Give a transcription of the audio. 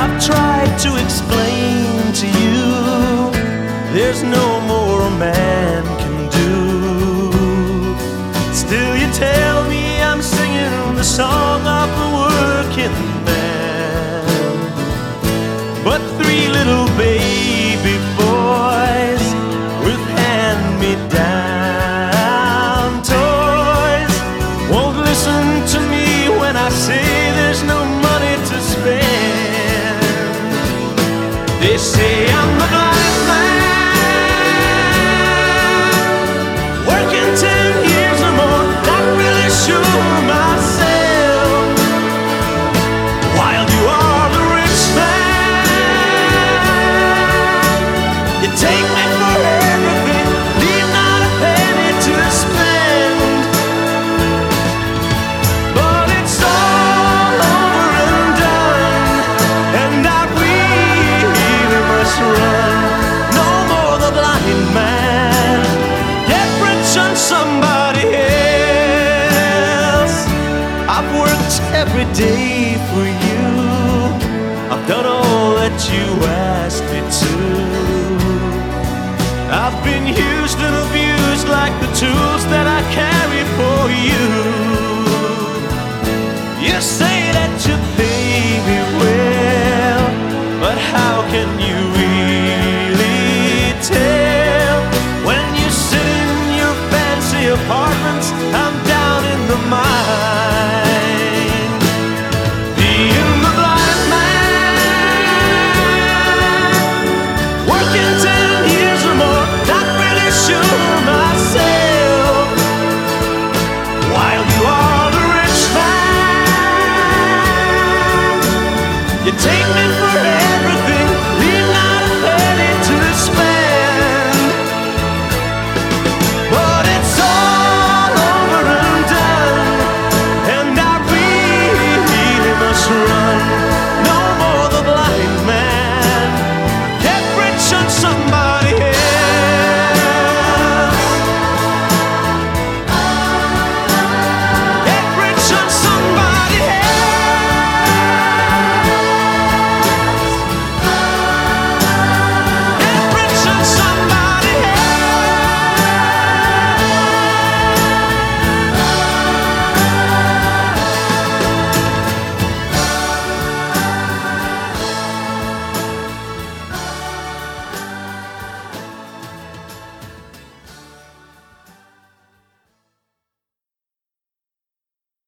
I've tried to explain to you there's no more a man can do. Still you tell me I'm singing the song of the working man. But three little baby boys with hand-me-down toys won't listen to me when I say there's no money to spend. They say I'm the blind man, working 10 years or more, not really sure myself, while you are the rich man. You take me for everything, leave not a penny to spend. But it's all over and done, and I really must run. No more the blind man, get rich on somebody else. I've worked every day for you, I've done all that you asked me to. I've been used and abused like the tools that I carry for you. You say that you pay me well, but how can you really tell when you sit in your fancy apartments? I'm down in the mine, being the blind man, working 10 years or more, not really sure myself, while you are the rich man. You take me for